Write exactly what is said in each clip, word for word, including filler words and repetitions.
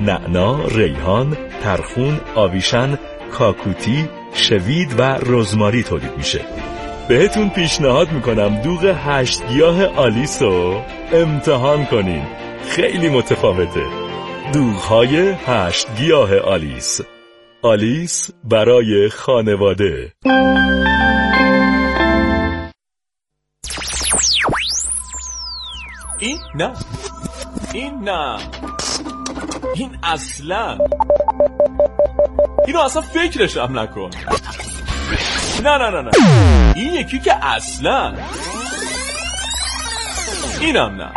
نعنا، ریحان، ترخون، آویشن، کاکوتی، شوید و رزماری تولید میشه. بهتون پیشنهاد میکنم دوغ هشت گیاه آلیس رو امتحان کنین، خیلی متفاوته. دوغ‌های هشت گیاه آلیس، آلیس برای خانواده. این نه، این نه، این اصلا، اینو اصلا فکرش هم نکن. نه نه نه نه، این یکی که اصلا، اینم نه،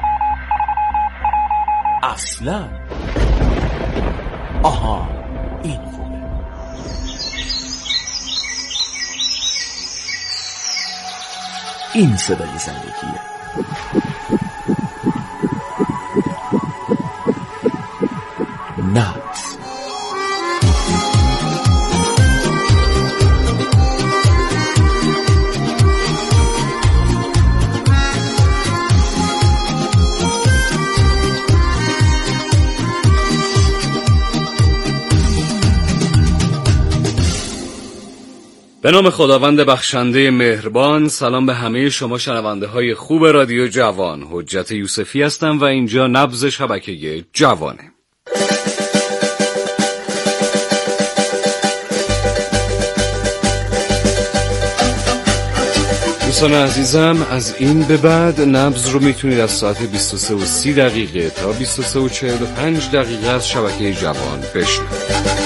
اصلا. آها، این خوبه. این صدای زندگیه. نبض. به نام خداوند بخشنده مهربان. سلام به همه شما شنونده های خوب رادیو جوان. حجت یوسفی هستم و اینجا نبض شبکه جوانه. دوستان عزیزم، از این به بعد نبض رو میتونید از ساعت بیست و سه و سی دقیقه تا بیست و سه و چهل و پنج دقیقه از شبکه جوان بشنوید.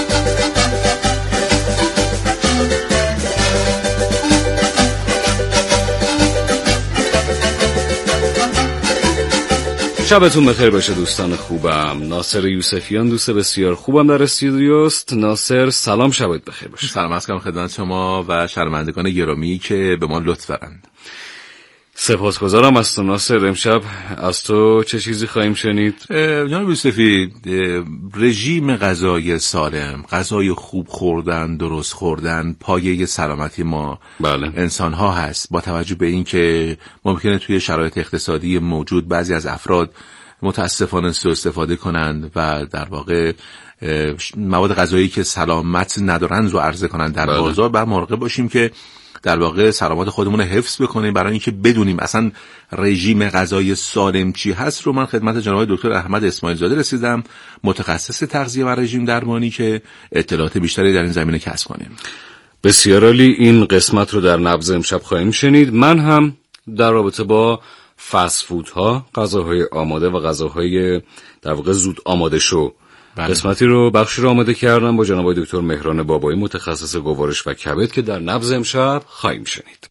شبتون بخیر باشه دوستان خوبم. ناصر یوسفیان دوست بسیار خوبم در استودیوست. ناصر سلام، شبت بخیر باشه. سلام عرض می‌کنم خدمت شما و شنوندگان گرامی که به ما لطف دارند. سپاسگزارم از تو ناصر. امشب از تو چه چیزی خواهیم شنید؟ جناب یوسفی، رژیم غذایی سالم، غذای خوب خوردن، درست خوردن پایه سلامتی ما بله. انسان ها هست. با توجه به این که ممکنه توی شرایط اقتصادی موجود بعضی از افراد متاسفانه سوء استفاده کنند و در واقع مواد غذایی که سلامت ندارند رو عرضه کنند در بله. بازار، باید مراقب باشیم که در واقع سلامت خودمون رو حفظ بکنیم. برای اینکه بدونیم اصلا رژیم غذایی سالم چی هست رو من خدمت جناب دکتر احمد اسماعیل زاده رسیدم، متخصص تغذیه و رژیم درمانی، که اطلاعات بیشتری در این زمینه کسب کنیم. بسیار عالی. این قسمت رو در نبض امشب خواهیم شنید. من هم در رابطه با فست فودها، غذاهای آماده و غذاهای در واقع زود آماده شو بله. قسمتی رو بخشی رو آماده کردم با جناب دکتر مهران بابایی، متخصص گوارش و کبد، که در نبض امشب خواهیم شنید.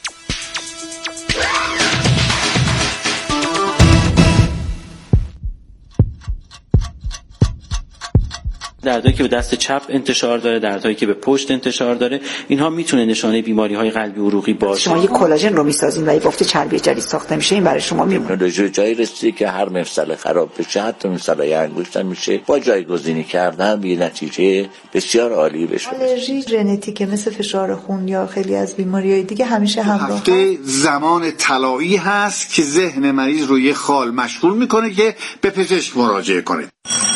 دردهایی که به دست چپ انتشار داره، دردهایی که به پشت انتشار داره، اینها میتونه نشانه بیماری‌های قلبی عروقی باشه. شما یک کلاژن رو میسازین و یک بافت چربی جدید ساخته میشه، این برای شما میمونه. جایی رسیده که هر مفصل خراب بشه، حتی مفصل‌های انگشتم میشه با جایگزینی کردن به نتیجه بسیار عالی بشه. آلرژی ژنتیک مثل فشار خون یا خیلی از بیماری‌های دیگه همیشه همراه هست. زمان طلایی هست که ذهن مریض رو یه خال مشغول میکنه که به پزشک مراجعه کنه.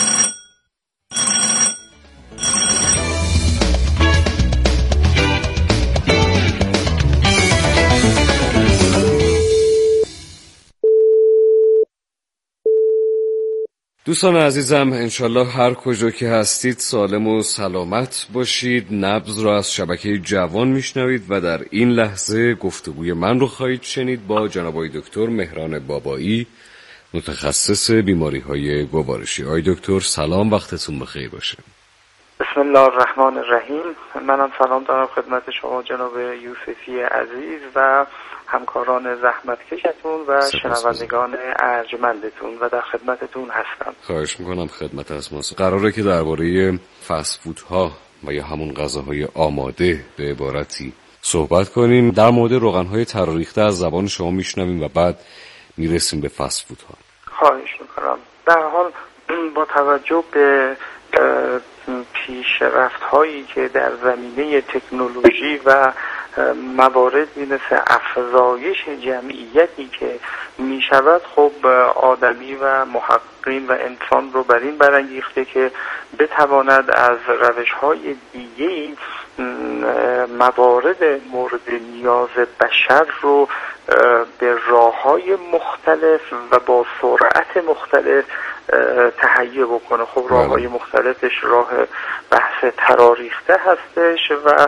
دوستان عزیزم، انشالله هر کجا که هستید سالم و سلامت باشید. نبض را از شبکه جوان میشنوید و در این لحظه گفتگوی من رو خواهید شنید با جناب دکتر مهران بابایی، متخصص بیماری های گوارشی. آقای دکتر سلام، وقتتون بخیر باشه. بسم الله الرحمن الرحیم. منم سلام دارم خدمت شما جناب یوسفی عزیز و همکاران زحمتکشتون و شنوندگان ارجمندتون و در خدمتتون هستم. خواهش میکنم. خدمت از ماست. قراره که درباره فست فودها و یا همون غذاهای آماده به عبارتی صحبت کنیم. در مورد روغنهای ترریخته از زبان شما میشنویم و بعد میرسیم به فست فودها. خواهش میکنم. در حال با توجه به پیشرفت هایی که در زمینه تکنولوژی و مواردی مثل افزایش جمعیتی که می شود خب آدمی و محققین و انسان رو بر این برانگیخته که بتواند از روش‌های دیگه‌ای موارد مورد نیاز بشر رو به راه‌های مختلف و با سرعت مختلف تهیه بکنه. خب راه‌های مختلفش راه بحث تراریخته هستش و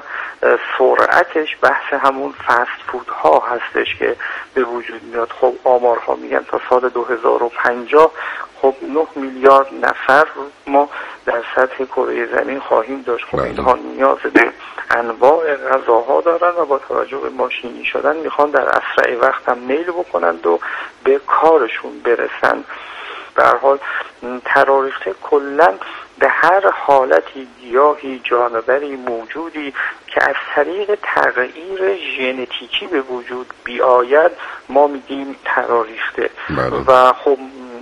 سرعتش بحث همون فست فودها هستش که به وجود میاد. خب آمارها میگن تا سال دو هزار و پنجاه خب نه میلیارد نفر ما در سطح کره زمین خواهیم داشت. خب اینها نیاز به انواع غذاها دارن و با توجه به ماشینی شدن میخوان در اسرع وقت هم میل بکنند و به کارشون برسن. به هر حال تراریخته کلا به هر حالتی گیاهی جانوری موجودی که از طریق تغییر ژنتیکی به وجود بیاید ما میگیم تراریخته. و خب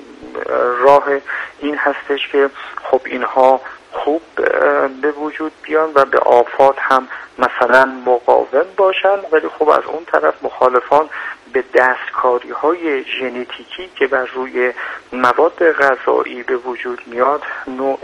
راه این هستش که خب اینها خوب به وجود بیان و به آفات هم مثلا مقاوم باشن، ولی خب از اون طرف مخالفان به دستکاری های ژنتیکی که بر روی مواد غذایی به وجود میاد نوع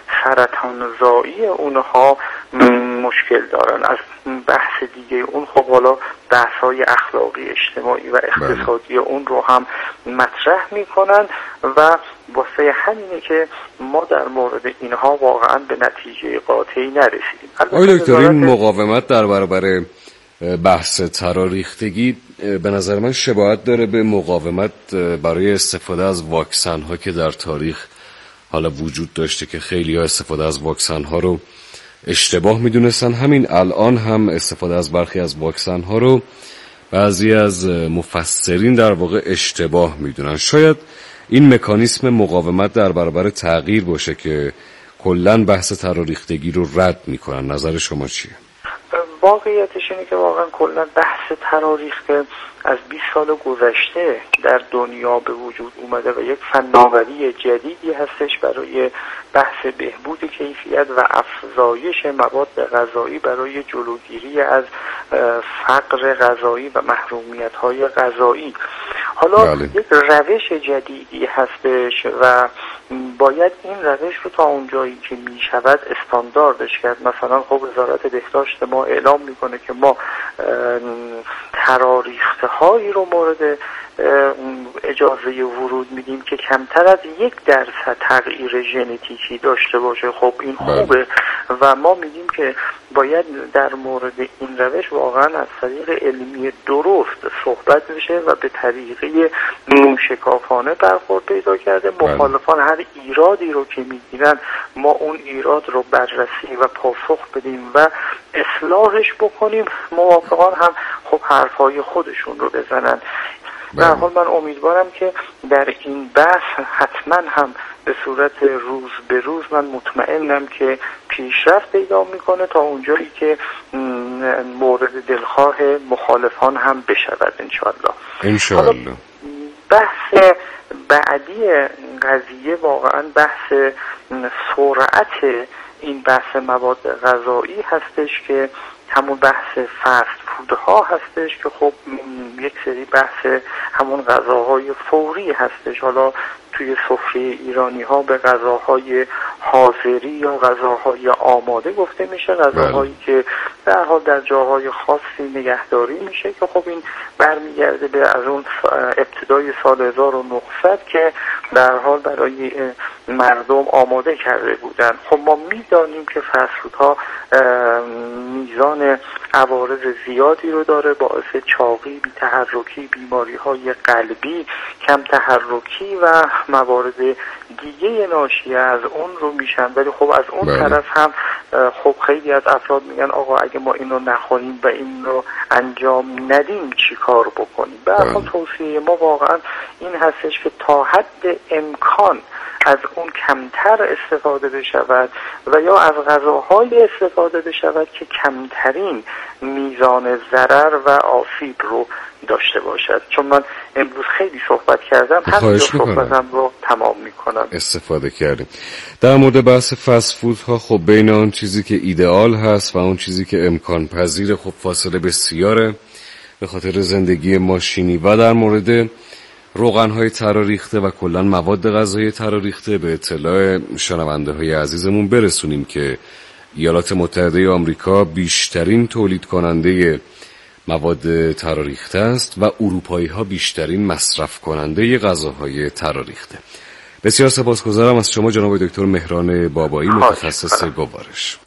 سرطانزایی اونها مشکل دارن. از بحث دیگه اون خب حالا بحث های اخلاقی اجتماعی و اقتصادی اون رو هم مطرح میکنن و واسه همینه که ما در مورد اینها واقعا به نتیجه قاطعی نرسیدیم. آقای دکتر این مقاومت در برابر بحث تراریختگی به نظر من شباهت داره به مقاومت برای استفاده از واکسن ها که در تاریخ حالا وجود داشته که خیلی ها استفاده از واکسن ها رو اشتباه میدونستن. همین الان هم استفاده از برخی از واکسن ها رو بعضی از مفسرین در واقع اشتباه میدونن. شاید این مکانیسم مقاومت در برابر تغییر باشه که کلن بحث تراریختگی رو رد میکنن. نظر شما چیه؟ واقعیتش اینه که واقعا کلا بحث تراریخته از بیست سال گذشته در دنیا به وجود اومده و یک فناوری جدیدی هستش برای بحث بهبود کیفیت و افزایش مواد غذایی برای جلوگیری از فقر غذایی و محرومیت‌های غذایی. حالا بله. یک روش جدیدی هستش و باید این روش رو تا اونجایی که می شود استانداردش کرد. مثلا خب وزارت بهداشت ما اعلام میکنه که ما تراریخته هایی رو مورد اجازه ورود میدیم که کمتر از یک درصد تغییر ژنتیکی داشته باشه. خب این خوبه و ما میگیم که باید در مورد این روش واقعا از طریق علمی درست صحبت بشه و به طریقه موشکافانه برخورد پیدا کرده. مخالفان هر ایرادی رو که میگیرن ما اون ایراد رو بررسی و پاسخ بدیم و اصلاحش بکنیم. موافقان هم خب حرفای خودشون رو بزنن. در حال من امیدوارم که در این بحث حتما هم به صورت روز به روز من مطمئنم که پیشرفت پیدا میکنه تا اونجایی که مورد دلخواه مخالفان هم بشود انشاءالله. انشاءالله. بحث بعدی قضیه واقعا بحث سرعت این بحث مواد غذایی هستش که همون بحث فست فودها هستش که خب یک سری بحث همون غذاهای فوری هستش. حالا توی سفره ایرانی ها به غذاهای حاضری یا غذاهای آماده گفته میشه، غذاهایی که در حال در جاهای خاصی نگهداری میشه که خب این برمیگرده به از اون ابتدای سال هزار و نهصد که در حال برای مردم آماده کرده بودن. خب ما میدانیم که فست فودها میزان عوارض زیادی رو داره، باعث چاقی، بی تحرکی، بیماری های قلبی، کم تحرکی و موارد دیگه ناشی از اون رو میشن. ولی خب از اون بله. طرف هم خب خیلی از افراد میگن آقا اگه ما این رو نخوریم و این رو انجام ندیم چی کار بکنیم؟ به هر حال توصیه ما واقعا این هستش که تا حد امکان از اون کمتر استفاده بشود و یا از غذاهای استفاده بشود که کمترین میزان ضرر و آسیب رو داشته باشد. چون من امروز خیلی صحبت کردم، همین صحبتم رو تمام میکنم. استفاده کردیم. در مورد بحث فست فود ها خب بین اون چیزی که ایدئال هست و اون چیزی که امکان پذیره خب فاصله بسیاره به خاطر زندگی ماشینی و در مورد روغن‌های تراریخته و کلاً مواد غذایی تراریخته به اطلاع شنونده‌های عزیزمون برسونیم که ایالات متحده آمریکا بیشترین تولید کننده مواد تراریخته است و اروپایی‌ها بیشترین مصرف کننده غذاهای تراریخته. بسیار سپاسگزارم از شما جناب دکتر مهران بابایی، متخصص گوارش.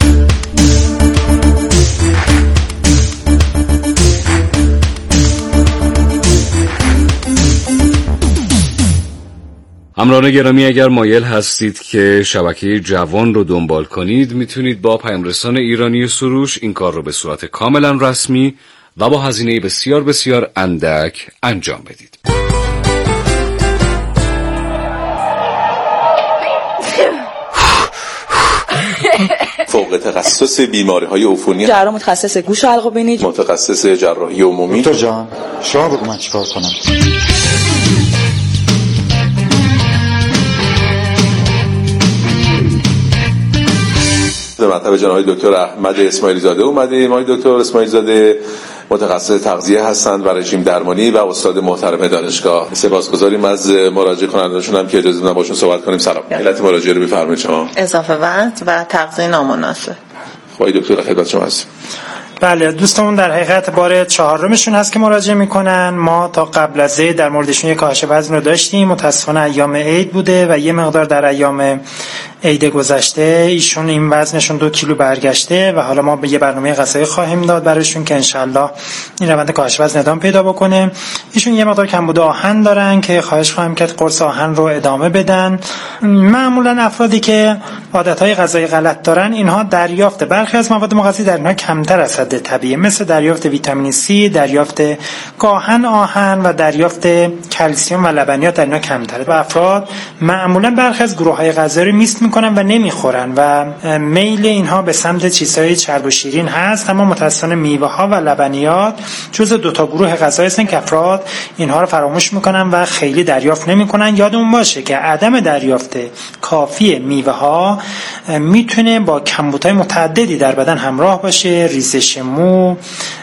همراهان گرامی، اگر مایل هستید که شبکه جوان رو دنبال کنید، میتونید با پیامرسان ایرانی سروش این کار رو به صورت کاملا رسمی و با هزینه بسیار بسیار اندک انجام بدید. فوق تخصص بیماری‌های عفونی، جراح متخصص گوش و حلق و بینی، متخصص جراحی عمومی. دکتر جان شما بگو من چیکار کنم؟ به مطلب جناب دکتر احمد اسماعیلی زاده اومدیم. آقای دکتر اسماعیلی زاده متخصص تغذیه هستند و رژیم درمانی و استاد محترم دانشگاه. سپاسگزاریم از مراجعه کنندگانشون هم که اجازه دادن باشون صحبت کنیم. سلام. علت مراجعه رو بفرمایید شما. اضافه وزن و تغذیه نامناسب. آقای دکتر خدمت شما هستیم. بله، دوستمون در حقیقت بار چهارمشون هست که مراجعه میکنن. ما تا قبل از عید در موردشون یک کاهش وزن رو داشتیم. متاسفانه ایام عید بوده و یه مقدار در ایام عید گذشته ایشون این وزنشون دو کیلو برگشته و حالا ما به یه برنامه غذایی خواهیم داد براشون که انشالله این روند کاهش وزن ادامه پیدا بکنه. ایشون یه مقدار کمبود آهن دارن که خواهش خواهیم کرد قرص آهن رو ادامه بدن. معمولا افرادی که عادتهای غذایی غلط دارن اینها دریافت برخی از مواد مغذی در اینها کمتر از حد طبیعی، مثل دریافت ویتامین سی، دریافت گاهن آهن و دریافت کلسیم و لبنیات در اینها کمتره و افراد معمولا برخی از گروه‌های غذایی رو میست میکنن و نمیخورن و میل اینها به سمت چیزهای چرب و شیرین هست. اما متأسفانه میوه ها و لبنیات جزء دو تا گروه غذایی هستن که افراد اینها رو فراموش میکنن و خیلی دریافت نمیکنن. یادمون باشه که عدم دریافت کافی میوه ها میتونه با کمبودهای متعددی در بدن همراه باشه، ریزش مو،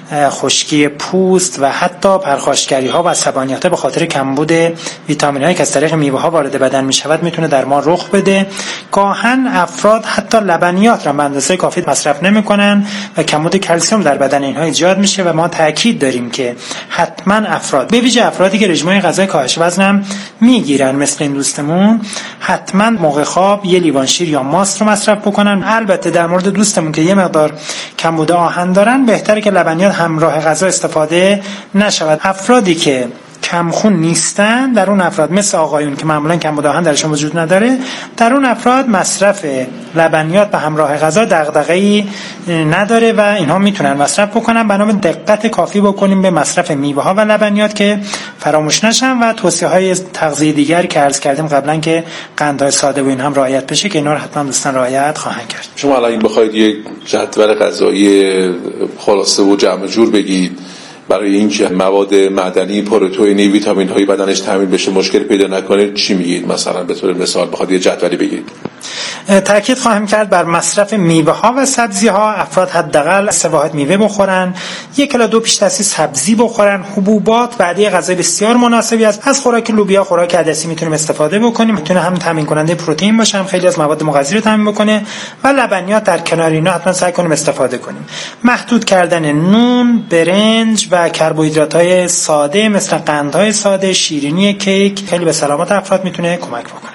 خشکی پوست و حتی پرخاشگری ها و عصبانیت به خاطر کمبود ویتامین هایی که از طریق میوه ها وارد بدن می شود میتونه در ما رخ بده. گاهن افراد حتی لبنیات را به اندازه کافی مصرف نمی کنن و کمبود کلسیم در بدن اینها ایجاد میشه و ما تاکید داریم که حتما افراد، به ویژه افرادی که رژیم غذایی کاهش وزن هم میگیرن مثل این دوستمون، حتما موقع خواب یه لیوان شیر یا ماست رو مصرف بکنن. البته در مورد دوستمون که یه مقدار کمبود آهن دارن بهتره که لبنیات همراه غذا استفاده نشود. افرادی که کمخون نیستن، در اون افراد مثل آقایون که معمولا کمبود آهن درشون وجود نداره، در اون افراد مصرف لبنیات به همراه غذا دغدغه‌ای نداره و اینها میتونن مصرف بکنن. بنابراین دقت کافی بکنیم به مصرف میوه ها و لبنیات که فراموش نشن و توصیه های تغذیه دیگری که عرض کردیم قبلا که قندهای ساده و این هم رعایت بشه که اینا رو حتما دوستان رعایت خواهند کرد. شما الان این بخواید یک جدول غذایی خلاصه و جمع جور بگید برای اینکه مواد معدنی، پروتئینی، ویتامین هایی بدنش تامین بشه، مشکل پیدا نکنه، چی میگید؟ مثلا به طور مثال بخواد یه جدولی بگید. تاکید خواهم کرد بر مصرف میوه ها و سبزی ها. افراد حداقل سه واحد میوه بخورن، یک الی دو پیش دستی سبزی بخورن. حبوبات وعده غذایی بسیار مناسبی است. از خوراک لوبیا، خوراک عدسی میتونیم استفاده بکنیم، میتونه هم تامین کننده پروتئین باشه، هم خیلی از مواد مغذی رو تامین بکنه و لبنیات در کنار اینا حتما سعی کنیم استفاده کنیم. محدود کردن نون، برنج و کربوهیدرات‌های ساده مثل قندهای ساده، شیرینی کیک خیلی به سلامت افراد میتونه کمک بکنه.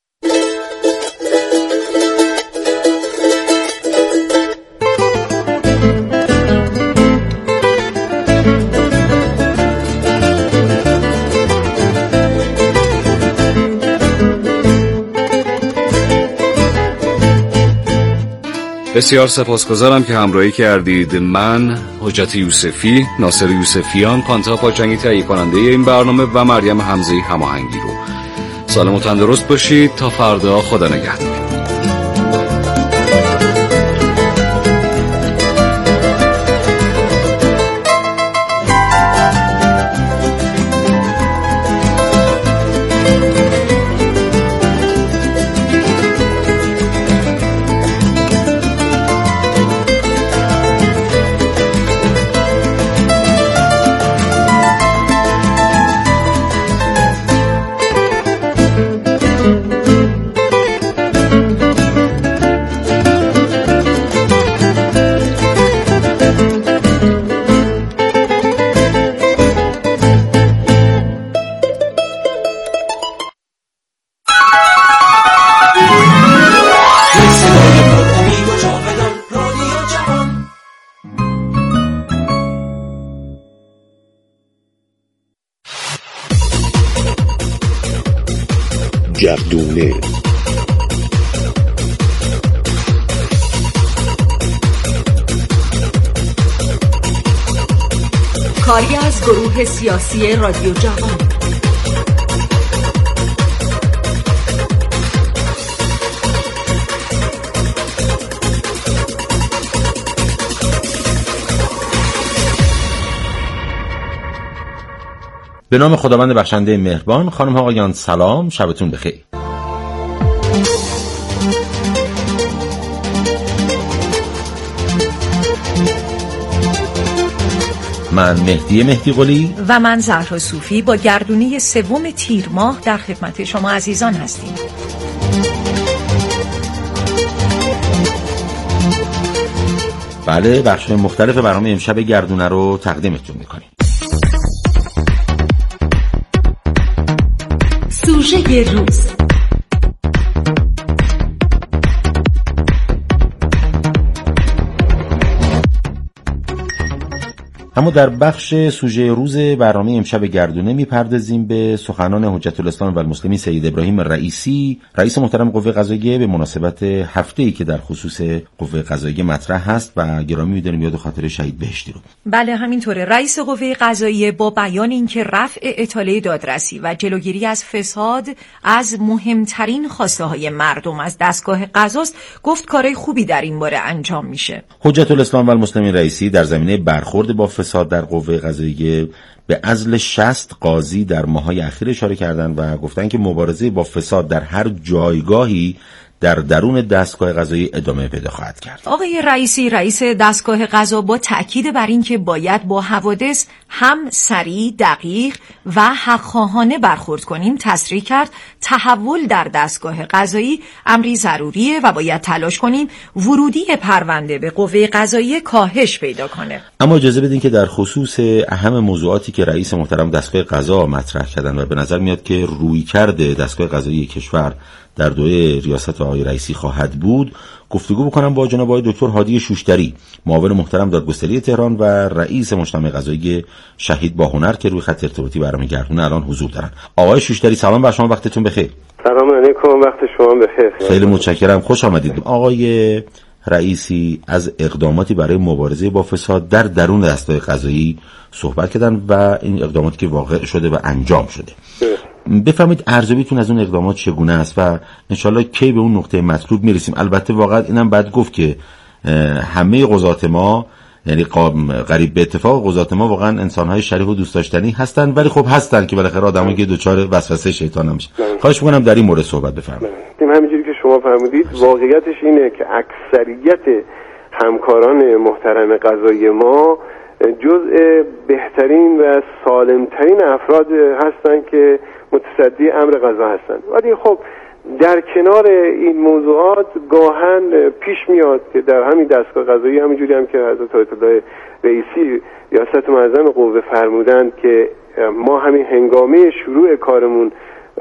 بسیار سپاسگزارم که همراهی کردید. من حجت یوسفی، ناصر یوسفیان، پانتا پاچنگی تهیه کننده این برنامه و مریم حمزه‌ای هماهنگی رو. سالم و تندرست باشید تا فردا. خدا نگهدار. کاری از گروه سیاسی رادیو جوان. به نام خداوند بخشنده مهربان. خانم ها آقایان سلام، شبتون بخیر. من مهدی مهدی قلی و من زهرا صوفی با گردونی سوم تیر ماه در خدمت شما عزیزان هستیم. بله، بخش مختلف برنامه امشب گردونه رو تقدیمتون میکنیم. سوژه روز. اما در بخش سوژه روز برنامه امشب گردونه میپردازیم به سخنان حجت الاسلام و المسلمین سید ابراهیم رئیسی، رئیس محترم قوه قضاییه، به مناسبت هفته‌ای که در خصوص قوه قضاییه مطرح هست و گرامی می‌داریم یاد خاطر شهید بهشتی رو. بله همینطوره. رئیس قوه قضاییه با بیان اینکه رفع اطاله دادرسی و جلوگیری از فساد از مهمترین خواسته‌های مردم از دستگاه قضاست، گفت کارهای خوبی در این باره انجام میشه. حجت الاسلام و المسلمین رئیسی در زمینه برخورد با فساد در قوه قضاییه به عزل شصت قاضی در ماه‌های اخیر اشاره کردند و گفتند که مبارزه با فساد در هر جایگاهی در درون دستگاه قضایی ادامه پیدا خواهد کرد. آقای رئیسی، رئیس دستگاه قضا، با تأکید بر این که باید با حوادث هم سریع، دقیق و حق‌خواهانه برخورد کنیم، تصریح کرد تحول در دستگاه قضایی امری ضروریه و باید تلاش کنیم ورودی پرونده به قوه قضاییه کاهش پیدا کنه. اما اجازه بدین که در خصوص اهم موضوعاتی که رئیس محترم دستگاه قضا مطرح کردن و به نظر میاد که رویکرد دستگاه قضایی کشور در دوره ریاست آقای رئیسی خواهد بود، گفتگو بکنم با جناب آقای دکتر هادی شوشتری، معاون محترم دادگستری تهران و رئیس مجتمع قضایی شهید باهنر که روی خط ارتباطی برنامه گردونه الان حضور دارن. آقای شوشتری سلام بر شما، وقتتون بخیر. سلام علیکم، وقت شما بخیر. خیلی متشکرم، خوش آمدید. آقای رئیسی از اقداماتی برای مبارزه با فساد در درون دستگاه قضایی صحبت کردن و این اقداماتی که واقع شده و انجام شده. بفرمایید ارزیابیتون از اون اقدامات چگونه است و انشالله کی به اون نقطه مطلوب میرسیم. البته واقعا اینم باید گفت که همه قضات ما، یعنی قریب به اتفاق قضات ما واقعا انسان‌های شریف و دوست داشتنی هستن، ولی خب هستن که بالاخره آدمایی که دوچار وسوسه شیطان نمیشه. خواهش می‌کنم در این مورد صحبت بفرمایید. همینجوری که شما فرمودید واقعیتش اینه که اکثریت همکاران محترم قضایی ما جزء بهترین و سالمترین افراد هستن که متصدی امر قضا هستن. ولی خب در کنار این موضوعات گاهن پیش میاد که در همین دستگاه قضایی همینجوری هم که حضرت آیت الله رئیسی ریاست معظم قوه فرمودند که ما همین هنگامه شروع کارمون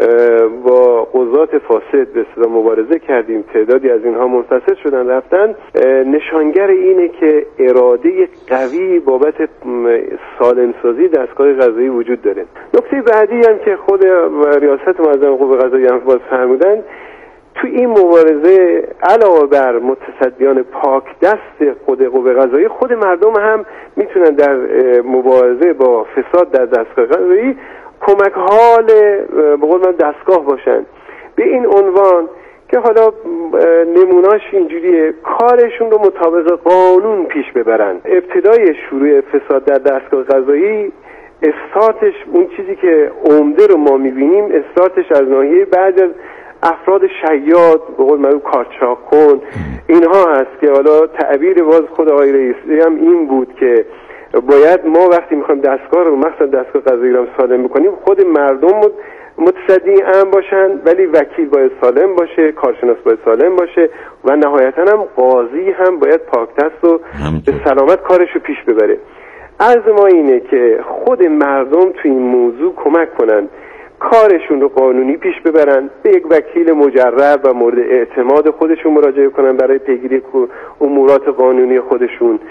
با قضات فاسد به اصطلاح مبارزه کردیم، تعدادی از اینها منفصل شدن رفتن، نشانگر اینه که اراده قوی بابت سالمسازی دستگاه قضایی وجود داره. نکته بعدی هم که خود ریاست معظم قوه قضایی هم باز فرمودن، تو این مبارزه علاوه بر متصدیان پاک دست خود قوه قضایی، خود مردم هم میتونن در مبارزه با فساد در دستگاه قضایی کمک حال به قول من دستگاه باشن، به این عنوان که حالا نموناش اینجوریه کارشون رو مطابق قانون پیش ببرن. ابتدای شروع فساد در دستگاه قضایی استارتش اون چیزی که عمده رو ما میبینیم استارتش از ناحیه بعد از افراد شیاد به قول معروف کارچاک کن اینها هست که حالا تعبیر باز خود آقای رئیسی هم این بود که باید ما وقتی میخوایم دستگاه رو مثلا دستگاه قضایی رو سالم بکنیم خود مردم متصدی امر باشن، ولی وکیل باید سالم باشه، کارشناس باید سالم باشه و نهایتا هم قاضی هم باید پاکدست و به سلامت کارش رو پیش ببره. عرض ما اینه که خود مردم تو این موضوع کمک کنن، کارشون رو قانونی پیش ببرن، به یک وکیل مجرب و مورد اعتماد خودشون مراجعه کنن برای پیگیری امورات قانونی خودشون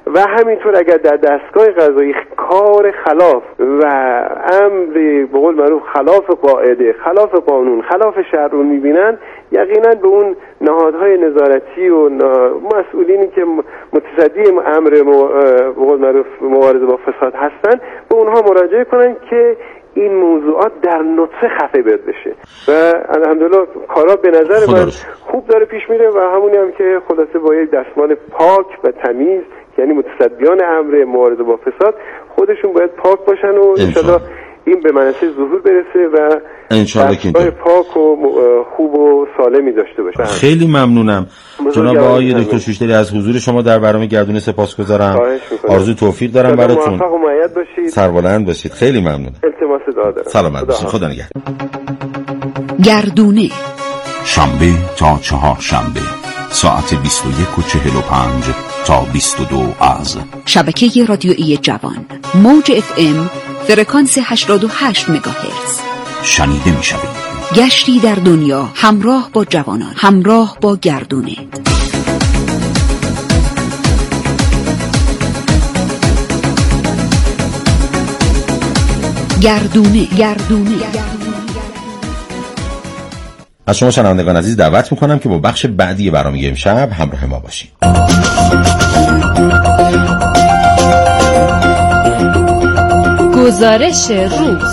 و همینطور اگر در دستگاه قضایی کار خلاف و امر به قول معروف خلاف قاعده، خلاف قانون، خلاف شرع رو میبینن، یقینا به اون نهادهای نظارتی و مسئولینی که متصدی امر به قول معروف مبارزه با فساد هستن به اونها مراجعه کنن که این موضوعات در نطفه خفه بد بشه. و الحمدلله کارا به نظر من خوب داره پیش میره و همونی هم که خلاصه با یک دستمال پاک و تمیز، یعنی متصدیان امر مبارزه با فساد خودشون باید پاک باشن و انشالله این به منصه ظهور برسه و انشالله که اینطور پاک و خوب و سالمی داشته باشه. خیلی ممنونم جناب آقای دکتر شوشتری از حضور شما در برنامه گردونه. سپاسگزارم. آرزو توفیق دارم براتون. موفق و مؤید باشید. سربلند باشید. خیلی ممنونم. التماس دعا دارم. سلامت باشید. خدا نگهدار. گردونه شنبه تا چهار شنبه ساعت بیست و یک و چهل و پنج تا بیست و دو از شبکه رادیویی جوان موج اف ام فرکانس هشتاد و هشت مگاهرتز شنیده می شوید. گشتی در دنیا همراه با جوانان، همراه با گردونه. گردونه گردونه از شما شنوندگان عزیز دعوت میکنم که با بخش بعدی برنامه امشب همراه ما باشید. گزارش روز.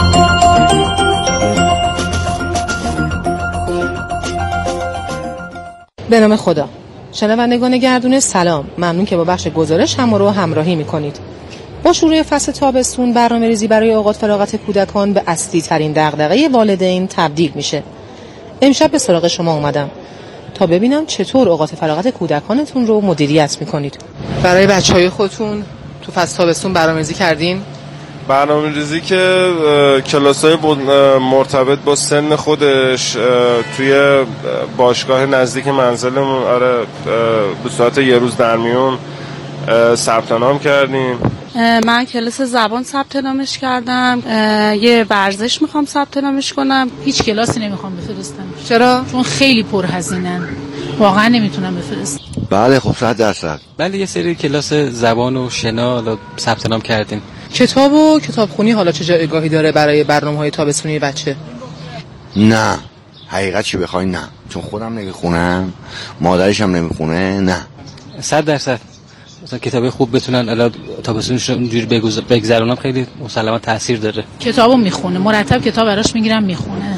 به نام خدا. شنوندگان گردونه سلام، ممنون که با بخش گزارش هم رو همراهی میکنید. با شروع فصل تابستون برنامه‌ریزی برای اوقات فراغت کودکان به اصلی ترین دغدغه والدین تبدیل میشه. امشب به سراغ شما اومدم تا ببینم چطور اوقات فراغت کودکانتون رو مدیریت میکنید. برای بچهای خودتون تو فصل تابستون برنامه‌ریزی کردین؟ برنامه‌ریزی که کلاس‌های مرتبط با سن خودش توی باشگاه نزدیک منزلمون آره به صورت یه روز در میون ثبت نام کردیم. من کلاس زبان ثبت نامش کردم، یه ورزش میخوام ثبت نامش کنم. هیچ کلاسی نمیخوام بفرستم. چرا؟ چون خیلی پرهزینه‌ن، واقعا نمیتونم بفرستم. بله خب صد درصد. بله یه سری کلاس زبان و شنا حالا ثبت نام کردیم. کتاب و کتابخونی حالا چه جایگاهی داره برای برنامه‌های تابستونی بچه؟ نه حقیقت چی بخوای نه، چون خودم نمیخونم، مادرش هم نمیخونه. نه صد درصد. مثلا کتابی خوب بتونن الان تابستونش رو اونجوری بگذرونن خیلی مسلما تاثیر داره. کتابو میخونه، مرتب کتاب براش میگیرم میخونه.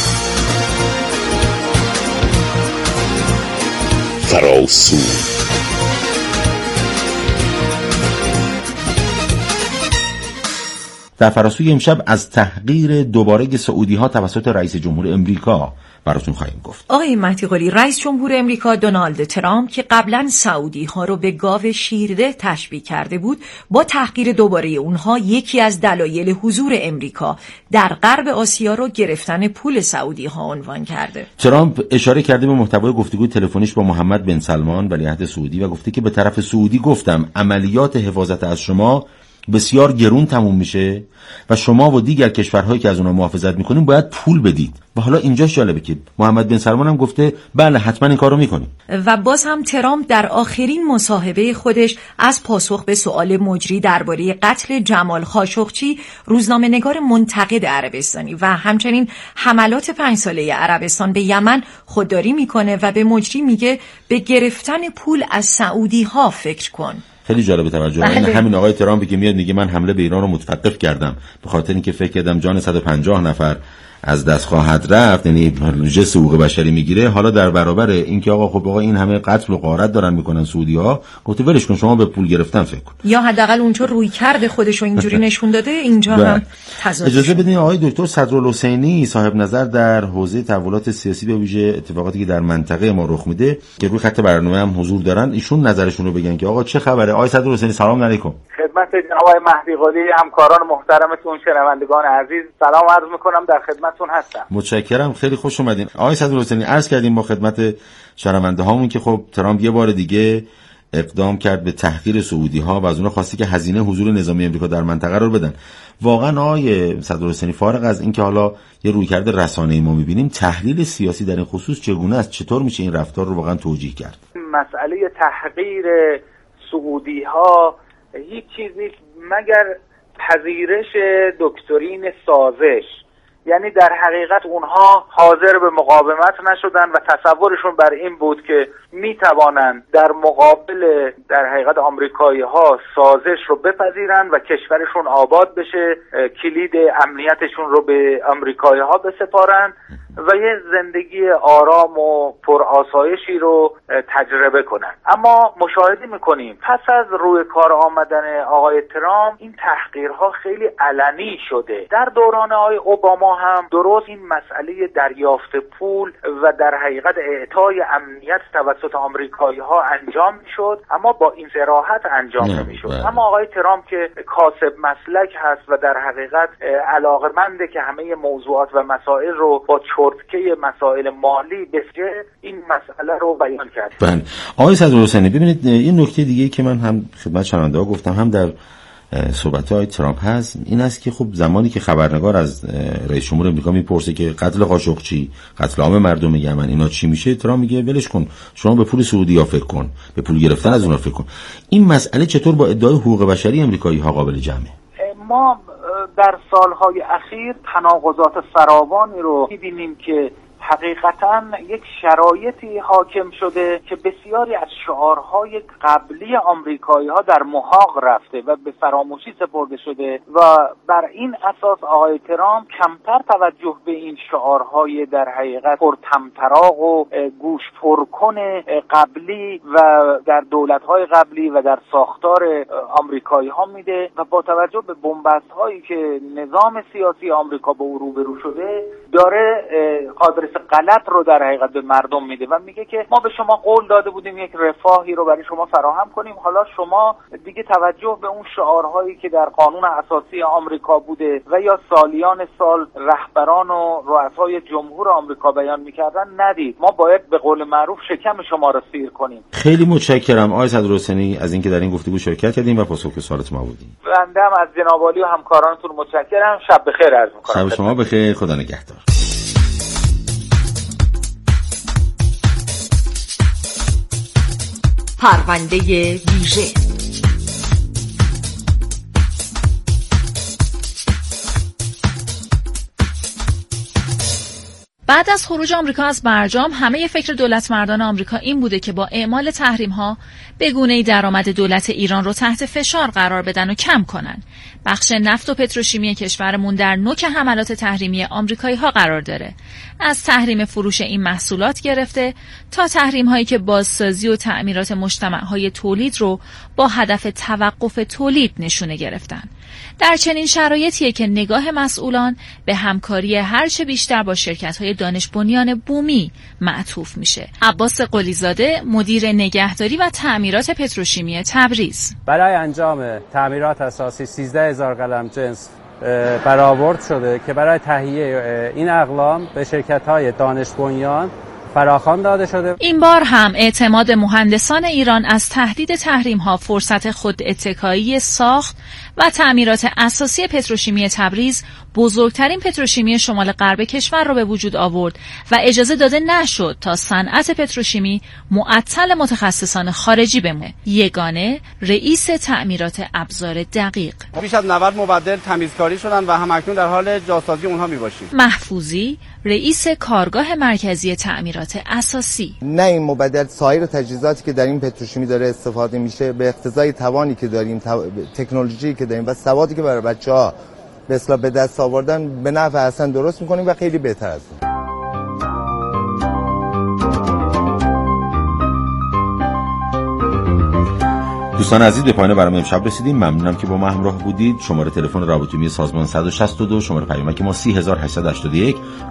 فراسو در فراسوی امشب از تحقیر دوباره سعودی ها توسط رئیس جمهور امریکا براتون خواهیم گفت. آقای مهدی قلی، رئیس جمهور امریکا دونالد ترامپ که قبلا سعودی ها رو به گاو شیرده تشبیه کرده بود، با تحقیر دوباره اونها یکی از دلایل حضور امریکا در غرب آسیا رو گرفتن پول سعودی ها عنوان کرده. ترامپ اشاره کرده به محتوای گفتگوی تلفنیش با محمد بن سلمان ولیعهد سعودی و گفته که به طرف سعودی گفتم عملیات حفاظت از شما بسیار گرون تموم میشه و شما و دیگر کشورهایی که از اونها محافظت میکنیم باید پول بدید. و حالا اینجاش جالبه که محمد بن سلمان هم گفته بله حتما این کارو میکنیم. و باز هم ترامپ در آخرین مصاحبه خودش از پاسخ به سوال مجری درباره قتل جمال خاشقچی، روزنامه‌نگار منتقد عربستانی و همچنین حملات پنج ساله عربستان به یمن خودداری میکنه و به مجری میگه به گرفتن پول از سعودی ها فکر کن. خیلی جالب توجه. این همین آقای ترامپی که میاد میگه من حمله به ایران رو متوقف کردم به خاطر اینکه فکر کردم جان صد و پنجاه نفر از دست خواهد رفت، یعنی جس حقوق بشری میگیره. حالا در برابر اینکه آقا خب آقا این همه قتل و غارت دارن میکنن سعودی‌ها، گفته ولش کن شما به پول گرفتن فکر کن. یا حداقل اونطور روی کرده خودشو اینجوری نشون داده. اینجا هم تضاد. اجازه بدین آقای دکتر صدرالحسینی صاحب نظر در حوزه تحولات سیاسی به ویژه اتفاقاتی که در منطقه ما رخ میده که روی خط برنامه هم حضور دارن، ایشون نظرشون رو بگن که آقا چه خبره. آقای صدرالحسینی سلام علیکم. خدمت جناب آقای مهدی قلی، همکاران محترمتون، شنوندگان عزیز سلام عرض میکنم، در خدمتتون هستم. متشکرم، خیلی خوش اومدین. آقای صدرالحسینی عرض کردیم با خدمت شنونده هامون که خب ترامپ یه بار دیگه اقدام کرد به تحقیر سعودی ها و از اونها خواسته که هزینه حضور نظامی امریکا در منطقه رو بدن. واقعا آقای صدرالحسینی فارغ از اینکه حالا یه رویکرد رسانه‌ای ما می‌بینیم، تحلیل سیاسی در این خصوص چگونه است؟ چطور میشه این رفتار رو واقعا توجیه کرد؟ مسئله تحقیر سعودی ها هیچ چیزی مگر پذیرش دکترین سازش، یعنی در حقیقت اونها حاضر به مقاومت نشدن و تصورشون بر این بود که میتوانند در مقابل در حقیقت آمریکایی ها سازش رو بپذیرن و کشورشون آباد بشه، کلید امنیتشون رو به آمریکایی ها بسپارن و یه زندگی آرام و پرآسایشی رو تجربه کنن. اما مشاهده میکنیم پس از روی کار آمدن آقای ترامپ این تحقیرها خیلی علنی شده. در دوران آقای اوباما هم درست این مسئله دریافت پول و در حقیقت اعطای امنیت توسط آمریکایی ها انجام میشد، اما با این صراحت انجام نمیشد. اما آقای ترامپ که کاسب مسلک هست و در حقیقت علاقمنده که همه موضوعات و مسائل رو با چرتکه مسائل مالی بسیار این مسئله رو بیان کرد. بله آقای صدرالحسینی، ببینید این نکته دیگه که من هم خدمت شنونده ها گفتم هم در صحبت های ترامپ هست این است که خب زمانی که خبرنگار از رئیس جمهور آمریکا میپرسه که قتل قاشقچی، قتل عام مردم یمن اینا چی میشه، ترامپ میگه ولش کن، شما به پول سعودی‌ها فکر کن، به پول گرفتن از اونها فکر کن. این مسئله چطور با ادعای حقوق بشری آمریکایی ها قابل جمعه؟ ما در سالهای اخیر تناقضات فراوانی رو می‌بینیم که حقیقتاً یک شرایطی حاکم شده که بسیاری از شعارهای قبلی آمریکایی‌ها در محاق رفته و به فراموشی سپرده شده و بر این اساس آقای ترامپ کمتر توجه به این شعارهای در حقیقت پرطمطراق و گوش پرکن قبلی و در دولت‌های قبلی و در ساختار آمریکایی‌ها میده و با توجه به بنبست‌هایی که نظام سیاسی آمریکا با او روبرو شده داره آدرس غلط رو در حقیقت به مردم میده و میگه که ما به شما قول داده بودیم یک رفاهی رو برای شما فراهم کنیم، حالا شما دیگه توجه به اون شعارهایی که در قانون اساسی آمریکا بوده و یا سالیان سال رهبران و رؤسای جمهور آمریکا بیان میکردن ندید، ما باید به قول معروف شکم شما رو سیر کنیم. خیلی متشکرم آقای صدرالحسینی از اینکه در این گفتگو شرکت کردیم و پاسخ به سوالات ما بودیم. بنده هم از جناب عالی و همکارانتون متشکرم. شب بخیر عرض می‌کنم. شب شما بخیر، خدا نگهدار. پرونده ویژه. بعد از خروج آمریکا از برجام همه فکر دولت مردان آمریکا این بوده که با اعمال تحریم‌ها به گونه‌ای درآمد دولت ایران رو تحت فشار قرار بدن و کم کنن. بخش نفت و پتروشیمی کشورمون در نوک حملات تحریمی آمریکایی‌ها قرار داره. از تحریم فروش این محصولات گرفته تا تحریم‌هایی که بازسازی و تعمیرات مجتمع‌های تولید رو با هدف توقف تولید نشونه گرفتن. در چنین شرایطیه که نگاه مسئولان به همکاری هرچه بیشتر با شرکت‌های دانش بنیان بومی معطوف میشه. عباس قلیزاده، مدیر نگهداری و تعمیرات پتروشیمی تبریز: برای انجام تعمیرات اساسی سیزده هزار قلم جنس برآورد شده که برای تهیه این اقلام به شرکت‌های دانش بنیان فراخوان داده شده. این بار هم اعتماد مهندسان ایران از تهدید تحریم‌ها فرصت خود اتکایی ساخت و تعمیرات اساسی پتروشیمی تبریز، بزرگترین پتروشیمی شمال غرب کشور را به وجود آورد و اجازه داده نشد تا صنعت پتروشیمی معطل متخصصان خارجی بمونه. یگانه، رئیس تعمیرات ابزار دقیق: بیش از نود مبدل تمیزکاری شدن و همکنون در حال جاسازی اونها میباشیم. محفوظی، رئیس کارگاه مرکزی تعمیرات اساسی: نه این مبدل سایر تجهیزاتی که در این پتروشیمی داره استفاده میشه به اقتضای توانی که داریم، تکنولوژی که داریم و سوادی که برای بچه‌ها به اصطلاح به دست آوردن به نفع اصلا درست میکنیم و خیلی بهتر از این. دوستان عزیز، به پایان برنامه امشب رسیدیم. ممنونم که با ما همراه بودید. شماره تلفن رابطه‌جویی سازمان صد و شصت و دو، شماره پیامک ما سه هزار و هشتصد و هشتاد و یک.